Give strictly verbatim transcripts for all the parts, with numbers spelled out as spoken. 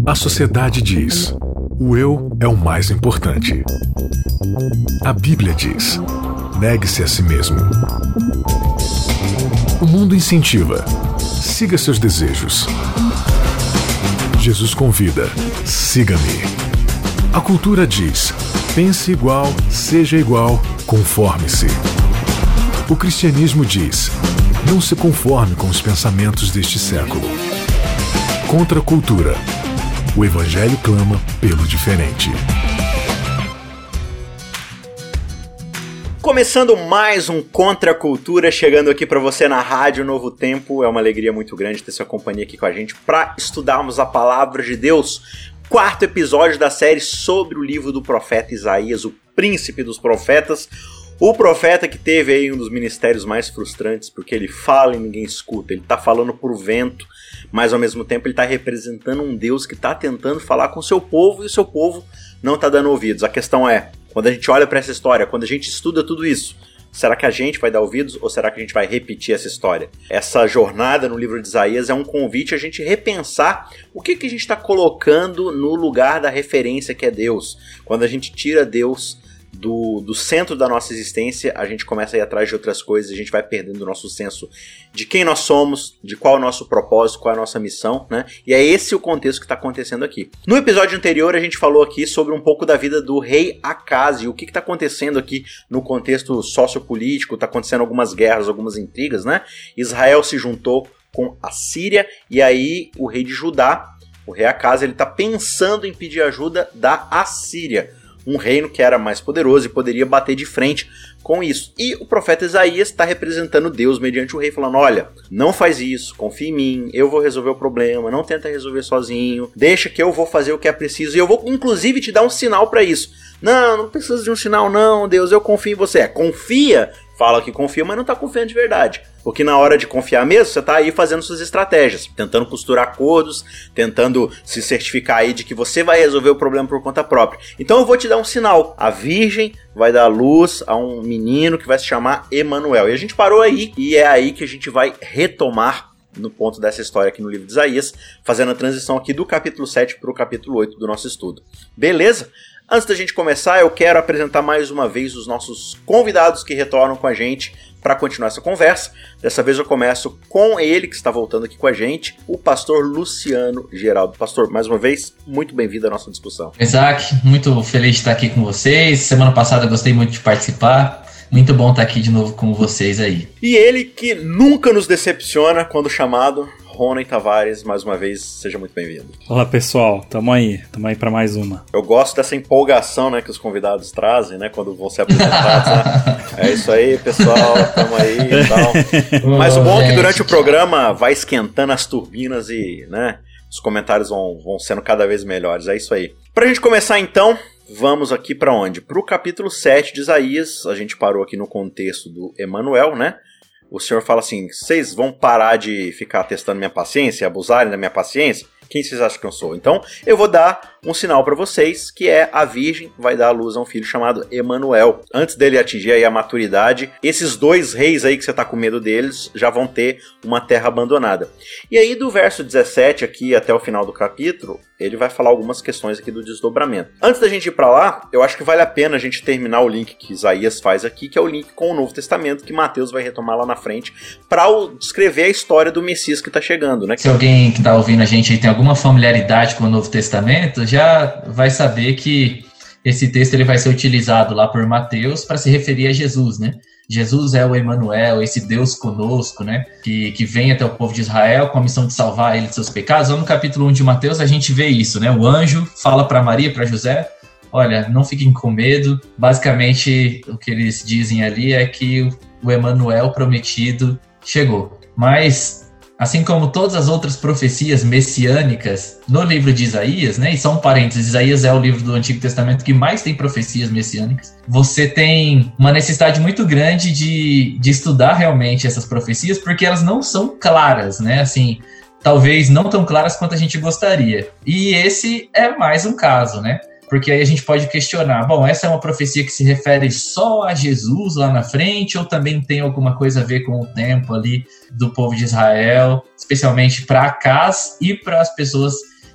A sociedade diz: o eu é o mais importante. A Bíblia diz: negue-se a si mesmo. O mundo incentiva: siga seus desejos. Jesus convida: siga-me. A cultura diz: pense igual, seja igual, conforme-se. O cristianismo diz: não se conforme com os pensamentos deste século. Contra a cultura, o Evangelho clama pelo diferente. Começando mais um Contra a Cultura, chegando aqui para você na Rádio Novo Tempo. É uma alegria muito grande ter sua companhia aqui com a gente para estudarmos a Palavra de Deus. Quarto episódio da série sobre o livro do profeta Isaías, o príncipe dos profetas. O profeta que teve aí um dos ministérios mais frustrantes, porque ele fala e ninguém escuta. Ele está falando por vento, mas ao mesmo tempo ele está representando um Deus que está tentando falar com o seu povo e o seu povo não está dando ouvidos. A questão é, quando a gente olha para essa história, quando a gente estuda tudo isso, será que a gente vai dar ouvidos ou será que a gente vai repetir essa história? Essa jornada no livro de Isaías é um convite a gente repensar o que, que a gente está colocando no lugar da referência que é Deus. Quando a gente tira Deus Do, do centro da nossa existência, a gente começa a ir atrás de outras coisas, a gente vai perdendo o nosso senso de quem nós somos, de qual é o nosso propósito, qual é a nossa missão, né? E é esse o contexto que está acontecendo aqui. No episódio anterior, a gente falou aqui sobre um pouco da vida do rei Acaz e o que está acontecendo aqui no contexto sociopolítico. Está acontecendo algumas guerras, algumas intrigas, né? Israel se juntou com a Síria e aí o rei de Judá, o rei Acaz, ele está pensando em pedir ajuda da Assíria, um reino que era mais poderoso e poderia bater de frente com isso. E o profeta Isaías está representando Deus mediante o rei, falando: olha, não faz isso, confia em mim, eu vou resolver o problema, não tenta resolver sozinho, deixa que eu vou fazer o que é preciso e eu vou inclusive te dar um sinal para isso. Não, não precisa de um sinal não, Deus, eu confio em você. É, confia, fala que confia, mas não está confiando de verdade. Porque na hora de confiar mesmo, você está aí fazendo suas estratégias, tentando costurar acordos, tentando se certificar aí de que você vai resolver o problema por conta própria. Então eu vou te dar um sinal. A Virgem vai dar luz a um menino que vai se chamar Emanuel. E a gente parou aí, e é aí que a gente vai retomar no ponto dessa história aqui no livro de Isaías, fazendo a transição aqui do capítulo sete para o capítulo oito do nosso estudo. Beleza? Antes da gente começar, eu quero apresentar mais uma vez os nossos convidados que retornam com a gente para continuar essa conversa. Dessa vez eu começo com ele, que está voltando aqui com a gente, o pastor Luciano Geraldo. Pastor, mais uma vez, muito bem-vindo à nossa discussão. Isaac, muito feliz de estar aqui com vocês. Semana passada eu gostei muito de participar. Muito bom estar aqui de novo com vocês aí. E ele que nunca nos decepciona quando chamado, Rony Tavares, mais uma vez, seja muito bem-vindo. Olá pessoal, tamo aí, tamo aí pra mais uma. Eu gosto dessa empolgação, né, que os convidados trazem, né, quando vão ser apresentados, né? É isso aí, pessoal, tamo aí e tal. Mas o bom é que durante o programa vai esquentando as turbinas e, né, os comentários vão, vão sendo cada vez melhores, é isso aí. Pra gente começar então, vamos aqui pra onde? Pro capítulo sete de Isaías. A gente parou aqui no contexto do Emanuel, né? O Senhor fala assim: vocês vão parar de ficar testando minha paciência, abusarem da minha paciência? Quem vocês acham que eu sou? Então, eu vou dar um sinal para vocês, que é a Virgem vai dar à luz a um filho chamado Emanuel. Antes dele atingir aí a maturidade, esses dois reis aí que você tá com medo deles já vão ter uma terra abandonada. E aí do verso dezessete aqui até o final do capítulo, ele vai falar algumas questões aqui do desdobramento. Antes da gente ir para lá, eu acho que vale a pena a gente terminar o link que Isaías faz aqui, que é o link com o Novo Testamento, que Mateus vai retomar lá na frente, para descrever a história do Messias que tá chegando, né? Se alguém que tá ouvindo a gente aí tem alguma familiaridade com o Novo Testamento, já vai saber que esse texto ele vai ser utilizado lá por Mateus para se referir a Jesus, né? Jesus é o Emanuel, esse Deus conosco, né? Que, que vem até o povo de Israel com a missão de salvar ele de seus pecados. Lá no capítulo um de Mateus a gente vê isso, né? O anjo fala para Maria, para José: olha, não fiquem com medo. Basicamente o que eles dizem ali é que o Emanuel prometido chegou. Mas assim como todas as outras profecias messiânicas no livro de Isaías, né? E só um parênteses, Isaías é o livro do Antigo Testamento que mais tem profecias messiânicas. Você tem uma necessidade muito grande de, de estudar realmente essas profecias, porque elas não são claras, né? Assim, talvez não tão claras quanto a gente gostaria. E esse é mais um caso, né? Porque aí a gente pode questionar, bom, essa é uma profecia que se refere só a Jesus lá na frente, ou também tem alguma coisa a ver com o tempo ali do povo de Israel, especialmente para Acaz e para as pessoas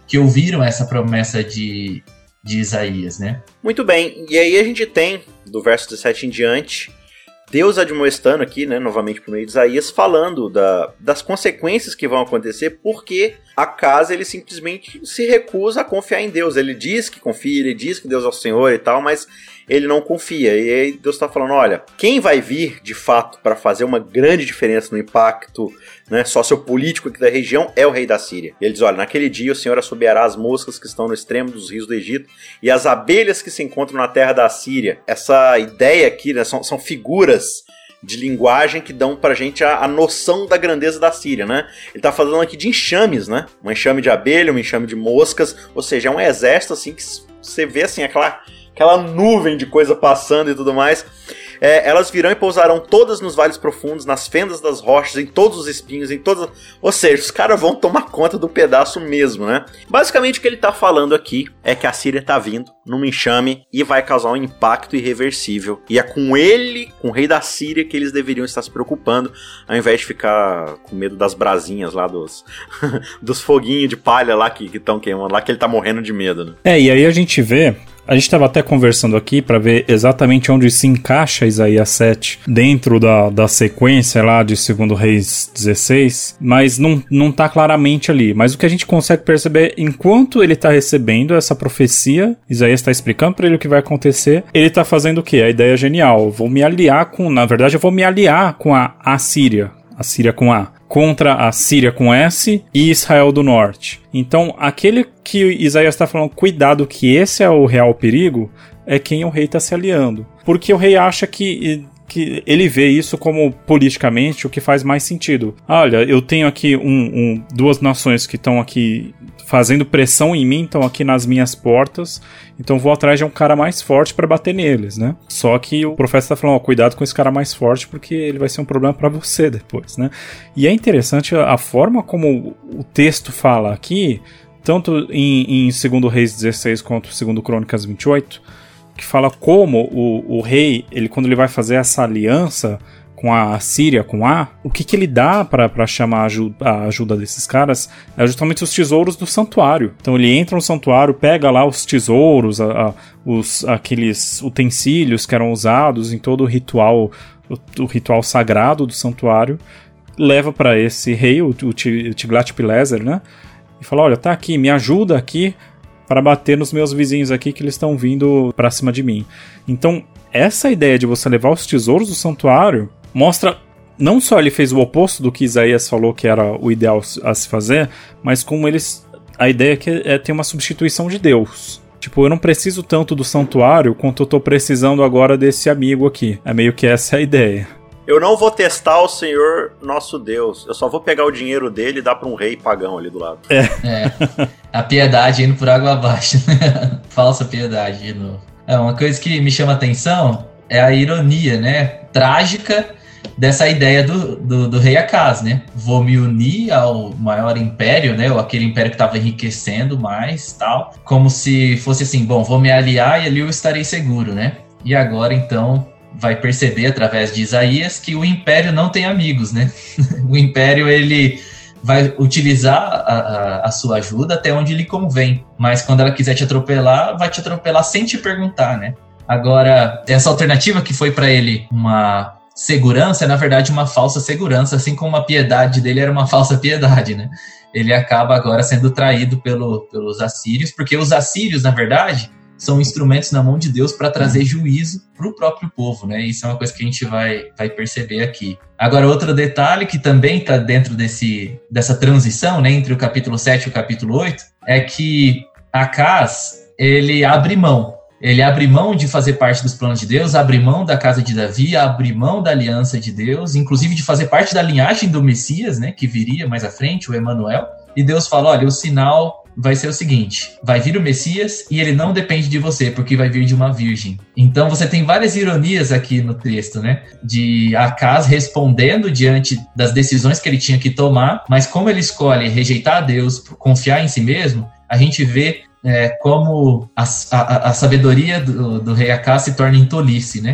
que ouviram essa promessa de, de Isaías, né? Muito bem, e aí a gente tem, do verso dezessete em diante, Deus admoestando aqui, né, novamente por meio de Isaías, falando da, das consequências que vão acontecer, porque Acaz, ele simplesmente se recusa a confiar em Deus. Ele diz que confia, ele diz que Deus é o Senhor e tal, mas ele não confia. E aí Deus está falando, olha, quem vai vir, de fato, para fazer uma grande diferença no impacto, né, sociopolítico aqui da região é o rei da Síria. E ele diz, olha, naquele dia o Senhor assobiará as moscas que estão no extremo dos rios do Egito e as abelhas que se encontram na terra da Síria. Essa ideia aqui, né, são, são figuras de linguagem que dão pra gente a, a noção da grandeza da Síria, né? Ele tá falando aqui de enxames, né? Um enxame de abelha, um enxame de moscas, ou seja, é um exército assim que você vê assim, aquela, aquela nuvem de coisa passando e tudo mais. É, elas virão e pousarão todas nos vales profundos, nas fendas das rochas, em todos os espinhos, em todas... Ou seja, os caras vão tomar conta do pedaço mesmo, né? Basicamente o que ele tá falando aqui é que a Síria tá vindo num enxame e vai causar um impacto irreversível. E é com ele, com o rei da Síria, que eles deveriam estar se preocupando, ao invés de ficar com medo das brasinhas lá, dos, dos foguinhos de palha lá que estão queimando, lá que ele tá morrendo de medo, né? É, e aí a gente vê... A gente estava até conversando aqui para ver exatamente onde se encaixa Isaías sete dentro da, da sequência lá de Segundo Reis dezesseis, mas não, não tá claramente ali. Mas o que a gente consegue perceber, enquanto ele está recebendo essa profecia, Isaías está explicando para ele o que vai acontecer, ele está fazendo o quê? A ideia é genial. Eu vou me aliar com, na verdade eu vou me aliar com a Assíria, a Síria com A, contra a Síria com S e Israel do Norte. Então, aquele que Isaías está falando, cuidado que esse é o real perigo, é quem o rei está se aliando. Porque o rei acha que, que ele vê isso como politicamente o que faz mais sentido. Olha, eu tenho aqui um, um, duas nações que estão aqui fazendo pressão em mim, estão aqui nas minhas portas, então vou atrás de um cara mais forte para bater neles, né? Só que o profeta está falando, ó, cuidado com esse cara mais forte, porque ele vai ser um problema para você depois, né? E é interessante a forma como o texto fala aqui, tanto em, em Segundo Reis dezesseis quanto Segundo Crônicas vinte e oito, que fala como o, o rei, ele, quando ele vai fazer essa aliança com a Síria, com A, o que que ele dá para chamar a ajuda, a ajuda desses caras é justamente os tesouros do santuário. Então ele entra no santuário, pega lá os tesouros, a, a, os, aqueles utensílios que eram usados em todo o ritual, o, o ritual sagrado do santuário, leva para esse rei, o, o Tiglat-Pileser, né? E fala, olha, tá aqui, me ajuda aqui para bater nos meus vizinhos aqui que eles estão vindo para cima de mim. Então, essa ideia de você levar os tesouros do santuário mostra, não só ele fez o oposto do que Isaías falou que era o ideal a se fazer, mas como eles, a ideia é que é ter uma substituição de Deus. Tipo, eu não preciso tanto do santuário quanto eu tô precisando agora desse amigo aqui. É meio que essa a ideia. Eu não vou testar o Senhor nosso Deus. Eu só vou pegar o dinheiro dele e dar pra um rei pagão ali do lado. É. é. A piedade indo por água abaixo. Falsa piedade de novo. É, uma coisa que me chama a atenção é a ironia, né? Trágica dessa ideia do, do, do rei Acaz, né? Vou me unir ao maior império, né? Ou aquele império que estava enriquecendo mais, tal. Como se fosse assim, bom, vou me aliar e ali eu estarei seguro, né? E agora, então, vai perceber através de Isaías que o império não tem amigos, né? O império, ele vai utilizar a, a, a sua ajuda até onde lhe convém. Mas quando ela quiser te atropelar, vai te atropelar sem te perguntar, né? Agora, essa alternativa que foi para ele uma segurança, é na verdade uma falsa segurança, assim como a piedade dele era uma falsa piedade, né? Ele acaba agora sendo traído pelo, pelos assírios, porque os assírios, na verdade, são instrumentos na mão de Deus para trazer juízo para o próprio povo, né? Isso é uma coisa que a gente vai, vai perceber aqui. Agora, outro detalhe que também está dentro desse, dessa transição, né, entre o capítulo sete e o capítulo oito, é que Acaz, ele abre mão. Ele abre mão de fazer parte dos planos de Deus, abre mão da casa de Davi, abre mão da aliança de Deus, inclusive de fazer parte da linhagem do Messias, né, que viria mais à frente, o Emanuel. E Deus fala, olha, o sinal vai ser o seguinte, vai vir o Messias e ele não depende de você, porque vai vir de uma virgem. Então você tem várias ironias aqui no texto, né, de Acaz respondendo diante das decisões que ele tinha que tomar, mas como ele escolhe rejeitar a Deus, confiar em si mesmo, a gente vê É, como a, a, a sabedoria do, do rei Acaz se torna em tolice, né?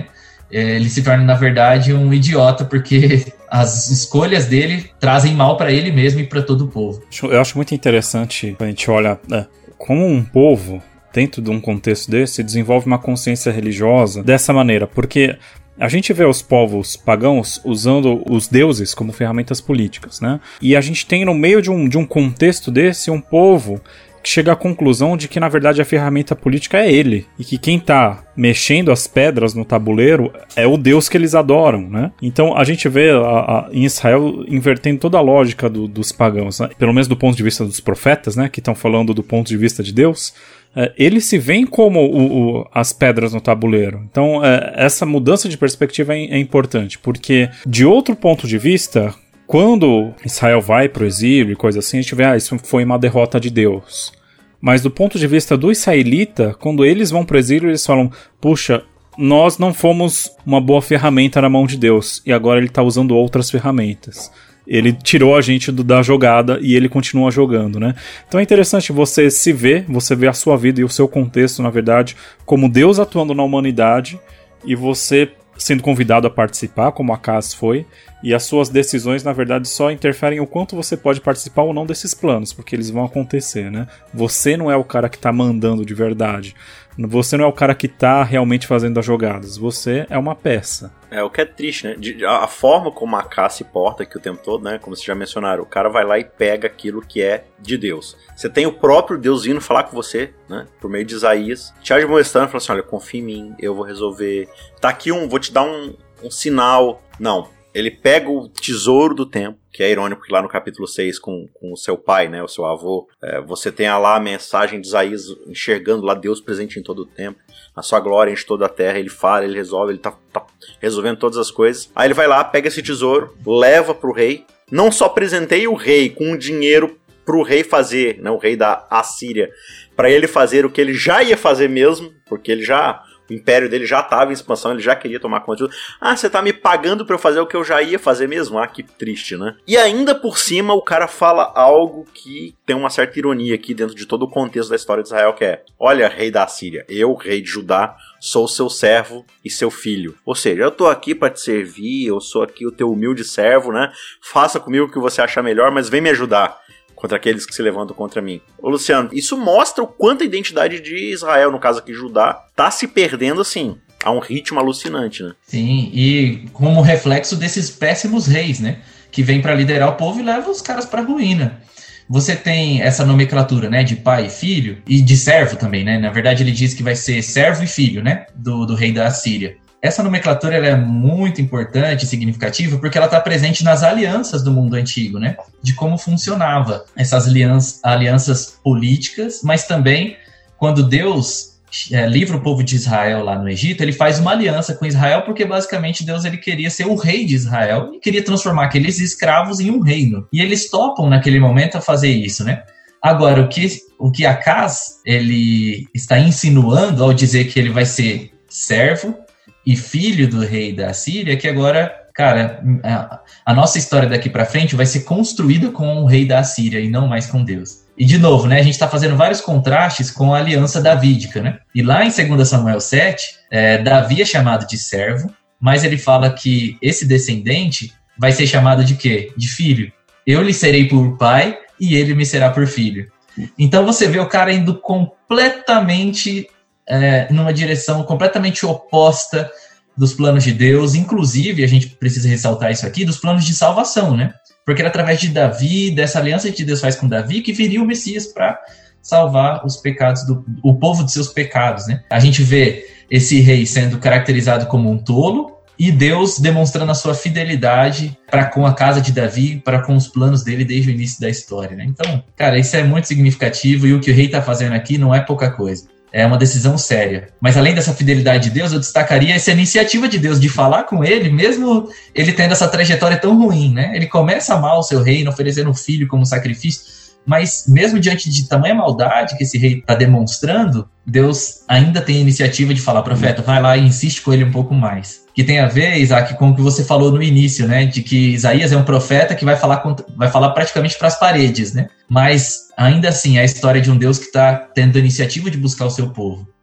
ele se torna, na verdade, um idiota, porque as escolhas dele trazem mal para ele mesmo e para todo o povo. Eu acho muito interessante quando a gente olha é, como um povo, dentro de um contexto desse, desenvolve uma consciência religiosa dessa maneira, porque a gente vê os povos pagãos usando os deuses como ferramentas políticas, né? E a gente tem no meio de um, de um contexto desse um povo que chega à conclusão de que na verdade a ferramenta política é ele, e que quem tá mexendo as pedras no tabuleiro é o Deus que eles adoram, né? Então a gente vê a, a, em Israel invertendo toda a lógica do, dos pagãos, né? Pelo menos do ponto de vista dos profetas, né? Que estão falando do ponto de vista de Deus. É, eles se veem como o, o, as pedras no tabuleiro. Então é, essa mudança de perspectiva é, é importante, porque de outro ponto de vista, quando Israel vai para o exílio e coisa assim, a gente vê, ah, isso foi uma derrota de Deus. Mas do ponto de vista do israelita, quando eles vão para o exílio, eles falam, puxa, nós não fomos uma boa ferramenta na mão de Deus, e agora ele está usando outras ferramentas. Ele tirou a gente do, da jogada e ele continua jogando, né? Então é interessante você se ver, você ver a sua vida e o seu contexto, na verdade, como Deus atuando na humanidade e você sendo convidado a participar, como Acaz foi, e as suas decisões, na verdade, só interferem o quanto você pode participar ou não desses planos, porque eles vão acontecer, né? Você não é o cara que tá mandando de verdade. Você não é o cara que tá realmente fazendo as jogadas. Você é uma peça. É, o que é triste, né? De, a forma como a Acaz se porta aqui o tempo todo, né? Como vocês já mencionaram, o cara vai lá e pega aquilo que é de Deus. Você tem o próprio Deus vindo falar com você, né? Por meio de Isaías. Te admoestando, falando assim, olha, confia em mim, eu vou resolver. Tá aqui um, vou te dar um, um sinal. Não. Ele pega o tesouro do tempo, que é irônico que lá no capítulo seis, com, com o seu pai, né, o seu avô, é, você tem lá a mensagem de Isaías enxergando lá Deus presente em todo o tempo, a sua glória enche toda a terra, ele fala, ele resolve, ele tá, tá resolvendo todas as coisas. Aí ele vai lá, pega esse tesouro, leva pro rei, não só presenteia o rei com o dinheiro pro rei fazer, né, o rei da Assíria, para ele fazer o que ele já ia fazer mesmo, porque ele já... O império dele já estava em expansão, ele já queria tomar conta de tudo. Ah, você tá me pagando pra eu fazer o que eu já ia fazer mesmo? Ah, que triste, né? E ainda por cima, o cara fala algo que tem uma certa ironia aqui dentro de todo o contexto da história de Israel, que é: olha, rei da Assíria, eu, rei de Judá, sou seu servo e seu filho. Ou seja, eu tô aqui pra te servir, eu sou aqui o teu humilde servo, né? Faça comigo o que você achar melhor, mas vem me ajudar contra aqueles que se levantam contra mim. Ô Luciano, isso mostra o quanto a identidade de Israel, no caso aqui Judá, tá se perdendo assim, a um ritmo alucinante, né? Sim, e como reflexo desses péssimos reis, né? Que vêm para liderar o povo e levam os caras pra ruína. Você tem essa nomenclatura, né? De pai e filho, e de servo também, né? Na verdade ele diz que vai ser servo e filho, né? Do, do rei da Assíria. Essa nomenclatura ela é muito importante e significativa porque ela está presente nas alianças do mundo antigo, né? De como funcionava essas alianças, alianças políticas, mas também quando Deus é, livra o povo de Israel lá no Egito, ele faz uma aliança com Israel porque basicamente Deus ele queria ser o rei de Israel e queria transformar aqueles escravos em um reino. E eles topam naquele momento a fazer isso, né? Agora, o que, o que Acaz ele está insinuando ao dizer que ele vai ser servo e filho do rei da Síria, que agora, cara, a, a nossa história daqui pra frente vai ser construída com o rei da Síria e não mais com Deus. E de novo, né, a gente tá fazendo vários contrastes com a aliança davídica, né? E lá em dois Samuel sete, é, Davi é chamado de servo, mas ele fala que esse descendente vai ser chamado de quê? De filho. Eu lhe serei por pai e ele me será por filho. Então você vê o cara indo completamente... É, numa direção completamente oposta dos planos de Deus, inclusive, a gente precisa ressaltar isso aqui, dos planos de salvação, né? Porque era através de Davi, dessa aliança que Deus faz com Davi, que viria o Messias para salvar os pecados, do o povo de seus pecados, né? A gente vê esse rei sendo caracterizado como um tolo e Deus demonstrando a sua fidelidade para com a casa de Davi, para com os planos dele desde o início da história, né? Então, cara, isso é muito significativo e o que o rei está fazendo aqui não é pouca coisa. É uma decisão séria. Mas além dessa fidelidade de Deus, eu destacaria essa iniciativa de Deus de falar com ele, mesmo ele tendo essa trajetória tão ruim, né? Ele começa a amar o seu reino, oferecendo um filho como sacrifício, mas mesmo diante de tamanha maldade que esse rei está demonstrando, Deus ainda tem a iniciativa de falar, profeta, vai lá e insiste com ele um pouco mais. Que tem a ver, Isaac, com o que você falou no início, né? De que Isaías é um profeta que vai falar, contra, vai falar praticamente para as paredes, né? Mas, ainda assim, é a história de um Deus que está tendo a iniciativa de buscar o seu povo.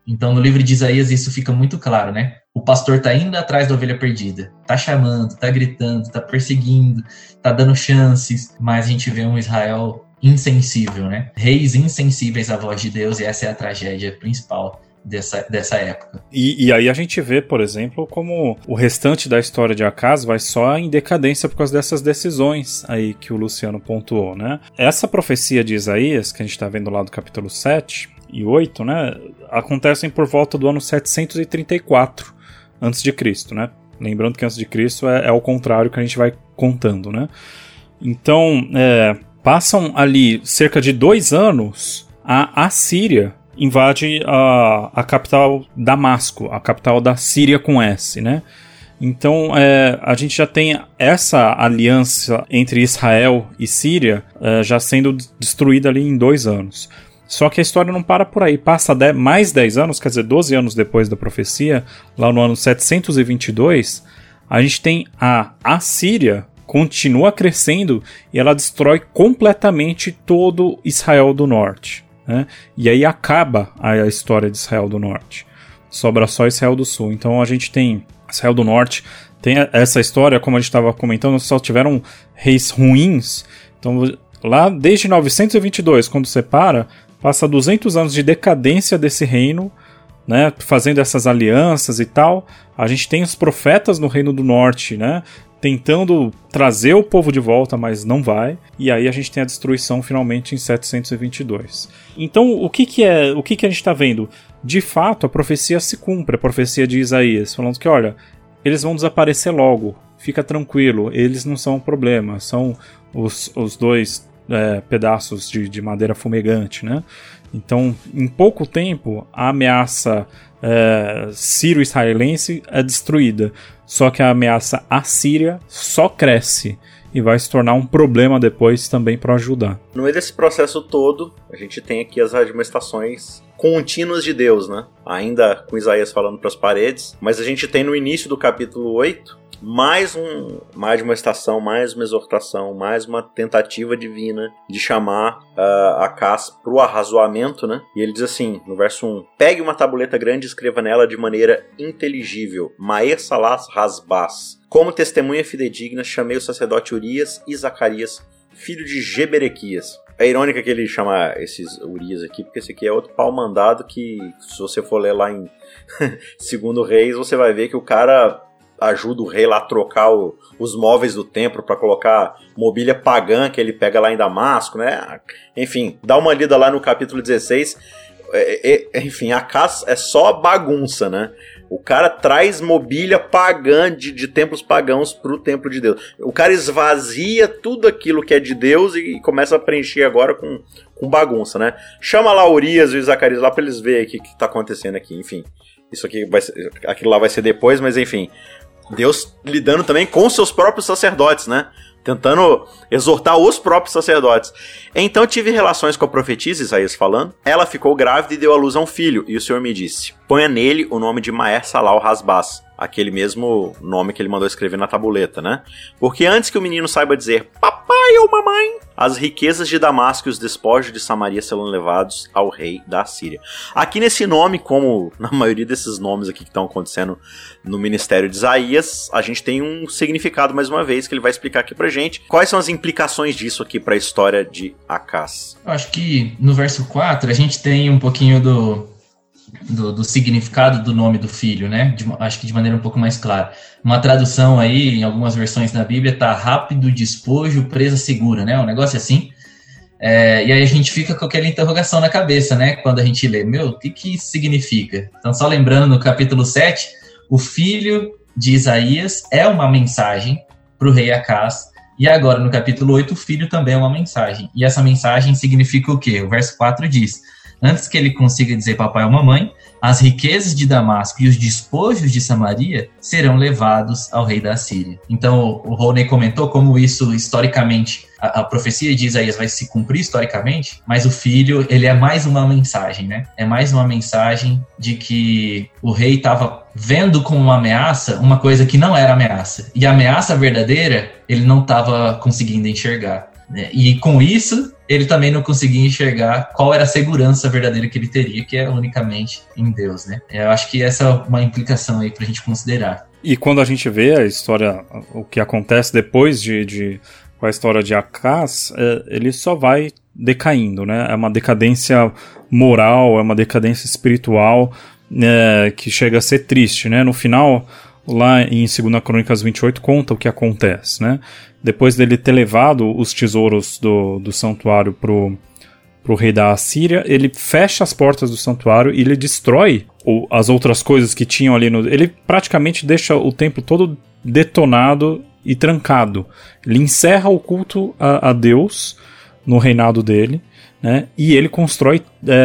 Então, no livro de Isaías, isso fica muito claro, né? O pastor tá indo atrás da ovelha perdida, tá chamando, tá gritando, tá perseguindo, tá dando chances, mas a gente vê um Israel insensível, né? Reis insensíveis à voz de Deus, e essa é a tragédia principal dessa, dessa época. E, e aí a gente vê, por exemplo, como o restante da história de Acaz vai só em decadência por causa dessas decisões aí que o Luciano pontuou, né? Essa profecia de Isaías, que a gente tá vendo lá do capítulo sete e oito, né, acontecem por volta do ano setecentos e trinta e quatro antes de Cristo, né? Lembrando que antes de Cristo é, é o contrário que a gente vai contando, né? Então, é, passam ali cerca de dois anos, a Assíria invade a, a capital Damasco, a capital da Síria com S, né? Então, é, a gente já tem essa aliança entre Israel e Síria é, já sendo destruída ali em dois anos. Só que a história não para por aí, passa dez, mais dez anos, quer dizer, doze anos depois da profecia, lá no ano setecentos e vinte e dois, a gente tem a Assíria, continua crescendo e ela destrói completamente todo Israel do Norte, né? E aí acaba a história de Israel do Norte, sobra só Israel do Sul. Então a gente tem Israel do Norte, tem essa história, como a gente estava comentando, só tiveram reis ruins. Então lá desde novecentos e vinte e dois, quando separa, passa duzentos anos de decadência desse reino, né, fazendo essas alianças e tal. A gente tem os profetas no Reino do Norte, né, tentando trazer o povo de volta, mas não vai. E aí a gente tem a destruição finalmente em setecentos e vinte e dois. Então, o que que é, o que que a gente está vendo? De fato, a profecia se cumpre, a profecia de Isaías, falando que, olha, eles vão desaparecer logo, fica tranquilo, eles não são um problema, são os, os dois É, pedaços de, de madeira fumegante, né? Então, em pouco tempo, a ameaça é, sírio-israelense é destruída. Só que a ameaça assíria só cresce e vai se tornar um problema depois também para ajudar. No meio desse processo todo, a gente tem aqui as admoestações contínuas de Deus, né? Ainda com Isaías falando para as paredes, mas a gente tem no início do capítulo oito mais um, mais uma estação, mais uma exortação, mais uma tentativa divina de chamar uh, Acaz para o arrazoamento, né? E ele diz assim, no verso um, pegue uma tabuleta grande e escreva nela de maneira inteligível, Maer Salas Rasbaz. Como testemunha fidedigna, chamei o sacerdote Urias e Zacarias, filho de Geberequias. É irônico que ele chama esses Urias aqui, porque esse aqui é outro pau mandado que, se você for ler lá em Segundo Reis, você vai ver que o cara ajuda o rei lá a trocar o, os móveis do templo para colocar mobília pagã que ele pega lá em Damasco, né? Enfim, dá uma lida lá no capítulo dezesseis. É, é, enfim, Acaz é só bagunça, né? O cara traz mobília pagã de, de templos pagãos pro templo de Deus. O cara esvazia tudo aquilo que é de Deus e começa a preencher agora com, com bagunça, né? Chama lá Urias e Zacarias lá pra eles verem o que, que tá acontecendo aqui, enfim. Isso aqui vai ser, aquilo lá vai ser depois, mas enfim. Deus lidando também com seus próprios sacerdotes, né? Tentando exortar os próprios sacerdotes. Então tive relações com a profetisa, Isaías falando. Ela ficou grávida e deu à luz a um filho. E o Senhor me disse, ponha nele o nome de Maer Salal Rasbaz. Aquele mesmo nome que ele mandou escrever na tabuleta, né? Porque antes que o menino saiba dizer papai ou mamãe, as riquezas de Damasco e os despojos de Samaria serão levados ao rei da Síria. Aqui nesse nome, como na maioria desses nomes aqui que estão acontecendo no ministério de Isaías, a gente tem um significado mais uma vez que ele vai explicar aqui pra gente. Quais são as implicações disso aqui pra história de Acaz? Eu acho que no verso quatro a gente tem um pouquinho do... Do, do significado do nome do filho, né? De, acho que de maneira um pouco mais clara. Uma tradução aí, em algumas versões da Bíblia, tá rápido despojo, presa segura, né? Um negócio assim. É, e aí a gente fica com aquela interrogação na cabeça, né? Quando a gente lê, meu, o que que isso significa? Então, só lembrando, no capítulo sete, o filho de Isaías é uma mensagem para o rei Acaz. E agora, no capítulo oito, o filho também é uma mensagem. E essa mensagem significa o quê? O verso quatro diz... Antes que ele consiga dizer papai ou mamãe, as riquezas de Damasco e os despojos de Samaria serão levados ao rei da Síria. Então, o Rony comentou como isso, historicamente, a, a profecia de Isaías vai se cumprir historicamente, mas o filho, ele é mais uma mensagem, né? É mais uma mensagem de que o rei estava vendo como uma ameaça uma coisa que não era ameaça. E a ameaça verdadeira, ele não estava conseguindo enxergar. E com isso, ele também não conseguia enxergar qual era a segurança verdadeira que ele teria, que é unicamente em Deus, né? Eu acho que essa é uma implicação aí pra gente considerar. E quando a gente vê a história, o que acontece depois de, de com a história de Acaz, é, ele só vai decaindo, né? É uma decadência moral, é uma decadência espiritual, é, que chega a ser triste, né? No final, lá em segunda Crônicas vinte e oito, conta o que acontece, né? Depois dele ter levado os tesouros do, do santuário pro, pro rei da Assíria, ele fecha as portas do santuário e ele destrói o, as outras coisas que tinham ali no... Ele praticamente deixa o templo todo detonado e trancado. Ele encerra o culto a, a Deus no reinado dele, né? E ele constrói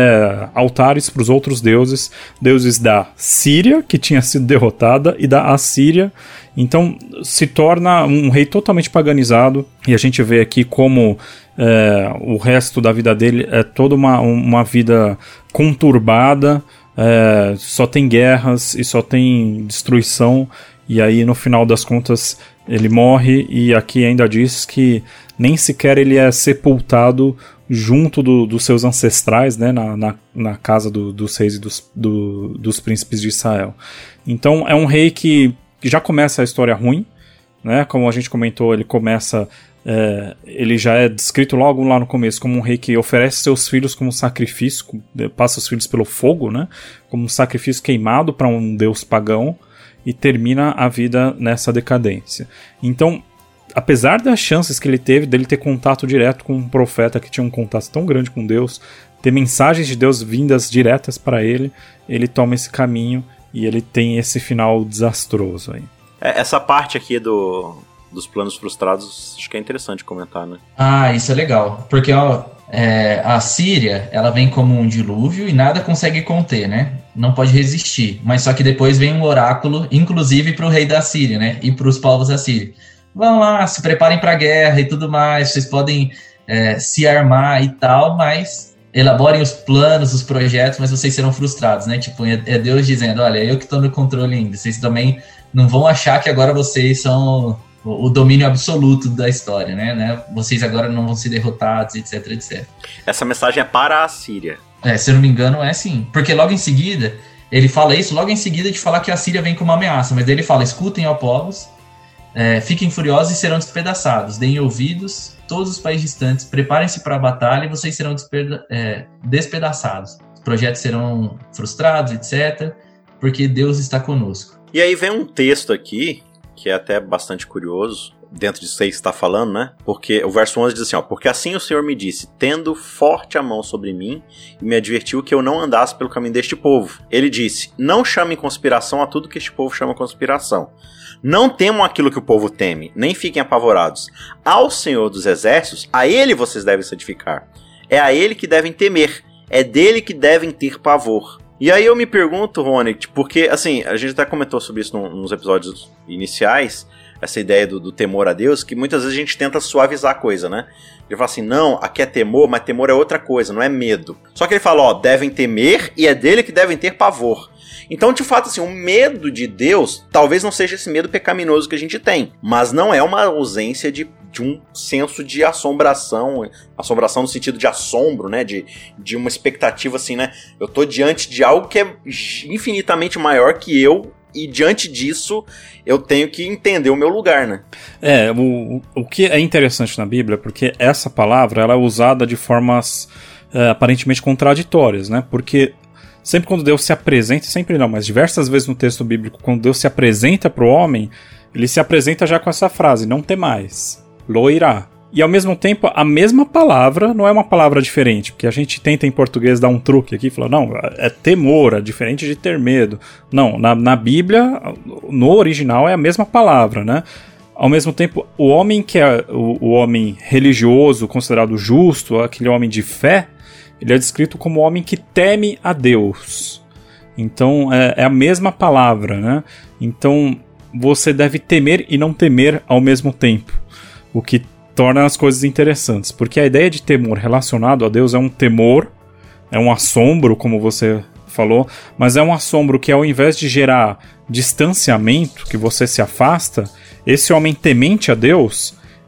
é, altares para os outros deuses, deuses da Síria, que tinha sido derrotada, e da Assíria. Então se torna um rei totalmente paganizado, e a gente vê aqui como é, o resto da vida dele é toda uma, uma vida conturbada, é, só tem guerras e só tem destruição, e aí no final das contas ele morre, e aqui ainda diz que nem sequer ele é sepultado junto do, dos seus ancestrais, né, na, na, na casa do, dos reis e dos, do, dos príncipes de Israel. Então é um rei que, que já começa a história ruim, né, como a gente comentou, ele começa, é, ele já é descrito logo lá no começo como um rei que oferece seus filhos como sacrifício, passa os filhos pelo fogo, né, como um sacrifício queimado para um deus pagão, e termina a vida nessa decadência. Então, apesar das chances que ele teve dele ter contato direto com um profeta que tinha um contato tão grande com Deus, ter mensagens de Deus vindas diretas para ele, ele toma esse caminho e ele tem esse final desastroso aí. É, essa parte aqui do, dos planos frustrados, acho que é interessante comentar, né? Ah, isso é legal, porque ó, é, a Síria, ela vem como um dilúvio e nada consegue conter, né? Não pode resistir, mas só que depois vem um oráculo, inclusive para o rei da Síria, né? E para os povos da Síria. Vão lá, se preparem para a guerra e tudo mais, vocês podem é, se armar e tal, mas elaborem os planos, os projetos, mas vocês serão frustrados, né? Tipo, é, é Deus dizendo, olha, eu que estou no controle ainda, vocês também não vão achar que agora vocês são o, o domínio absoluto da história, né? né? Vocês agora não vão ser derrotados, etc, etcétera. Essa mensagem é para a Síria. É, se eu não me engano, é sim. Porque logo em seguida, ele fala isso, logo em seguida de falar que a Síria vem como uma ameaça, mas daí ele fala, escutem, ó povos, É, fiquem furiosos e serão despedaçados. Deem ouvidos, todos os países distantes. Preparem-se para a batalha e vocês serão despeda- é, despedaçados. Os projetos serão frustrados, etcétera. Porque Deus está conosco. E aí vem um texto aqui, que é até bastante curioso, dentro disso aí que você está falando, né? Porque o verso onze diz assim, ó, porque assim o Senhor me disse, tendo forte a mão sobre mim, e me advertiu que eu não andasse pelo caminho deste povo. Ele disse, não chamem conspiração a tudo que este povo chama conspiração. Não temam aquilo que o povo teme, nem fiquem apavorados. Ao Senhor dos Exércitos, a Ele vocês devem se edificar. É a Ele que devem temer, é dele que devem ter pavor. E aí eu me pergunto, Rony, porque assim, a gente até comentou sobre isso nos episódios iniciais, essa ideia do, do temor a Deus, que muitas vezes a gente tenta suavizar a coisa, né? Ele fala assim, não, aqui é temor, mas temor é outra coisa, não é medo. Só que ele fala, ó, devem temer e é dele que devem ter pavor. Então, de fato, assim, o medo de Deus talvez não seja esse medo pecaminoso que a gente tem, mas não é uma ausência de, de um senso de assombração, assombração no sentido de assombro, né, de, de uma expectativa assim, né, eu tô diante de algo que é infinitamente maior que eu, e diante disso eu tenho que entender o meu lugar, né. É, o, o que é interessante na Bíblia, porque essa palavra ela é usada de formas é, aparentemente contraditórias, né, porque sempre quando Deus se apresenta, sempre não, mas diversas vezes no texto bíblico, quando Deus se apresenta para o homem, ele se apresenta já com essa frase, não temais, lo irá. E ao mesmo tempo, a mesma palavra não é uma palavra diferente, porque a gente tenta em português dar um truque aqui, falar, não, é temor, é diferente de ter medo. Não, na, na Bíblia, no original é a mesma palavra, né? Ao mesmo tempo, o homem que é o, o homem religioso, considerado justo, aquele homem de fé, ele é descrito como homem que teme a Deus. Então, é, é a mesma palavra, né? Então, você deve temer e não temer ao mesmo tempo. O que torna as coisas interessantes. Porque a ideia de temor relacionado a Deus é um temor, é um assombro, como você falou, mas é um assombro que ao invés de gerar distanciamento, que você se afasta, esse homem temente a Deus,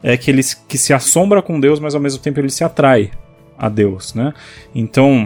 é que ele que se assombra com Deus, mas ao mesmo tempo ele se atrai a Deus, né? Então,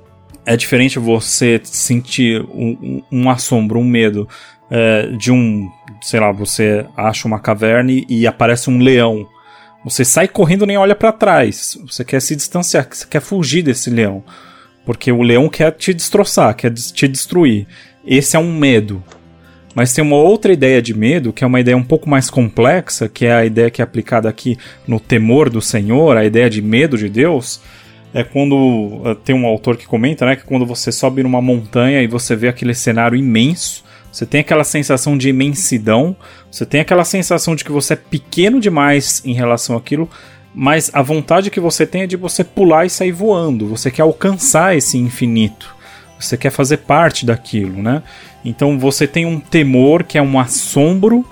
é diferente você sentir um, um, um assombro, um medo é, de um, sei lá, você acha uma caverna e aparece um leão. Você sai correndo e nem olha para trás. Você quer se distanciar, você quer fugir desse leão. Porque o leão quer te destroçar, quer te destruir. Esse é um medo. Mas tem uma outra ideia de medo, que é uma ideia um pouco mais complexa, que é a ideia que é aplicada aqui no temor do Senhor, a ideia de medo de Deus. É quando, tem um autor que comenta, né, que quando você sobe numa montanha e você vê aquele cenário imenso, você tem aquela sensação de imensidão, você tem aquela sensação de que você é pequeno demais em relação àquilo, mas a vontade que você tem é de você pular e sair voando, você quer alcançar esse infinito, você quer fazer parte daquilo, né? Então você tem um temor que é um assombro,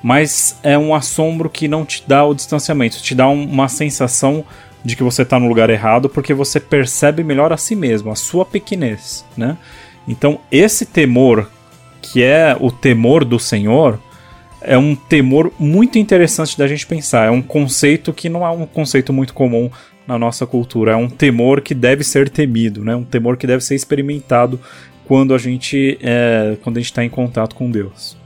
mas é um assombro que não te dá o distanciamento, te dá um, uma sensação de que você está no lugar errado, porque você percebe melhor a si mesmo, a sua pequenez, né? Então esse temor, que é o temor do Senhor, é um temor muito interessante da gente pensar. É um conceito que não é um conceito muito comum na nossa cultura. É um temor que deve ser temido, né? Um temor que deve ser experimentado quando a gente é, quando a gente está em contato com Deus.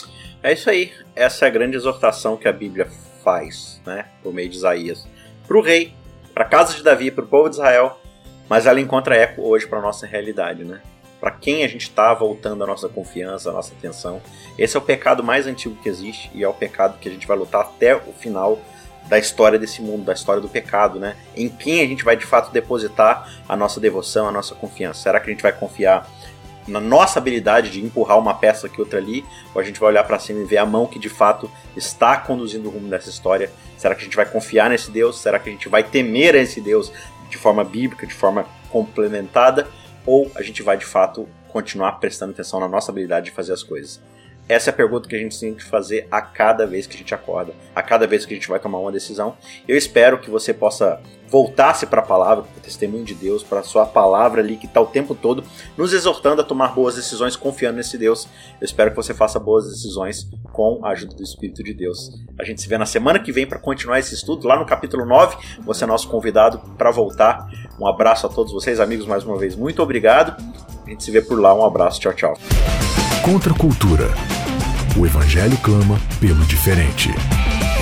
É isso aí. Essa é a grande exortação que a Bíblia faz, né? Por meio de Isaías, para o rei, para a casa de Davi, para o povo de Israel. Mas ela encontra eco hoje para a nossa realidade, né? Para quem a gente está voltando a nossa confiança, a nossa atenção. Esse é o pecado mais antigo que existe e é o pecado que a gente vai lutar até o final da história desse mundo, da história do pecado, né? Em quem a gente vai de fato depositar a nossa devoção, a nossa confiança. Será que a gente vai confiar na nossa habilidade de empurrar uma peça aqui, outra ali? Ou a gente vai olhar para cima e ver a mão que de fato está conduzindo o rumo dessa história? Será que a gente vai confiar nesse Deus? Será que a gente vai temer esse Deus de forma bíblica, de forma complementada? Ou a gente vai, de fato, continuar prestando atenção na nossa habilidade de fazer as coisas? Essa é a pergunta que a gente tem que fazer a cada vez que a gente acorda, a cada vez que a gente vai tomar uma decisão. Eu espero que você possa voltar-se para a palavra, para o testemunho de Deus, para a sua palavra ali que está o tempo todo nos exortando a tomar boas decisões, confiando nesse Deus. Eu espero que você faça boas decisões com a ajuda do Espírito de Deus. A gente se vê na semana que vem para continuar esse estudo, lá no capítulo nove. Você é nosso convidado para voltar. Um abraço a todos vocês, amigos, mais uma vez. Muito obrigado. A gente se vê por lá. Um abraço. Tchau, tchau. Contra a cultura. O Evangelho clama pelo diferente.